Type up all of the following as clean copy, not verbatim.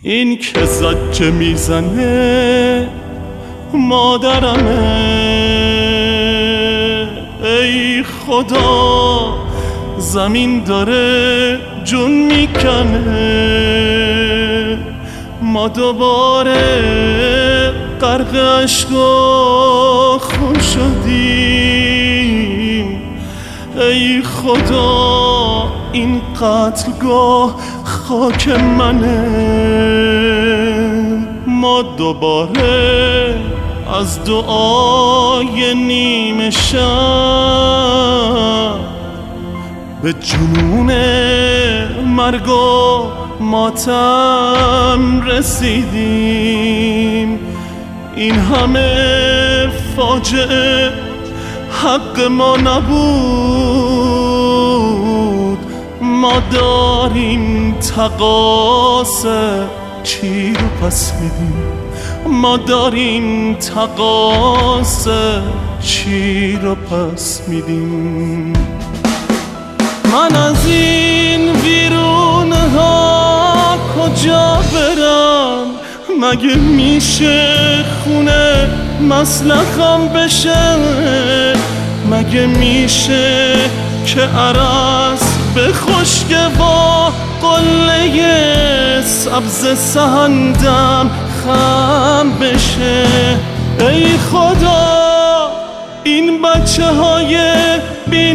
این که زجه میزنه مادرمه. ای خدا زمین داره جون میکنه، ما دوباره غرق اشک و خون شدیم. ای خدا این قتلگاه خاک منه، ما دوباره از دعای نیمه شب به جنون مرگ و ماتم رسیدیم. این همه فاجعه حق ما نبود، ما داریم تقاصه چی رو پس میدیم، ما داریم تقاصه چی رو پس میدیم. من از این ویرونه ها کجا برم؟ مگه میشه خونه مسلخم بشه؟ مگه میشه که عرض به خشک با قله سبز سهندم خم بشه؟ ای خدا این بچه های بی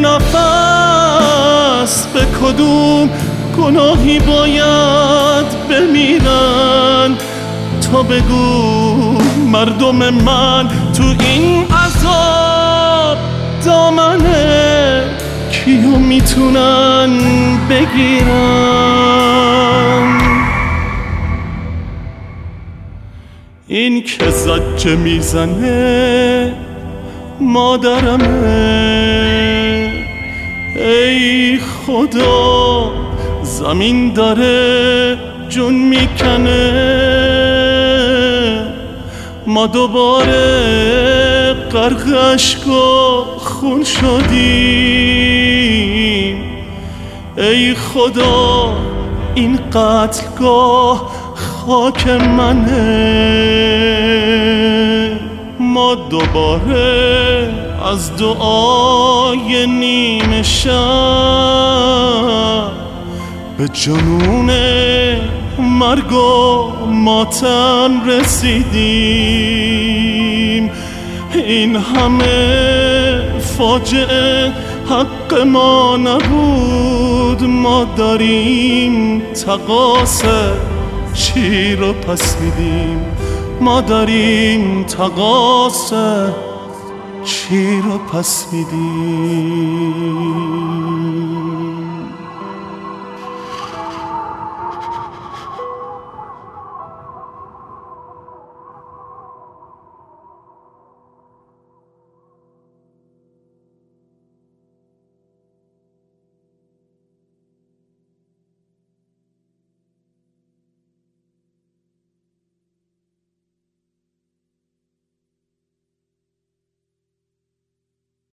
نفس به کدوم گناهی باید بمیرن؟ تو بگو مردم من تو این عذاب دامنه کیو میتونن بگیرن؟ این که زجه میزنه مادرمه. ای خدا زمین داره جون میکنه، ما دوباره غرق اشک و خون شدیم. ای خدا این قتلگاه خاک منه، ما دوباره از دعای نیمه شب به جنون مرگ و ماتم رسیدیم. این همه فاجعه حق ما نبود، ما داریم تقاصه چی رو پس میدیم، ما داریم تقاصه چی رو پس میدیم.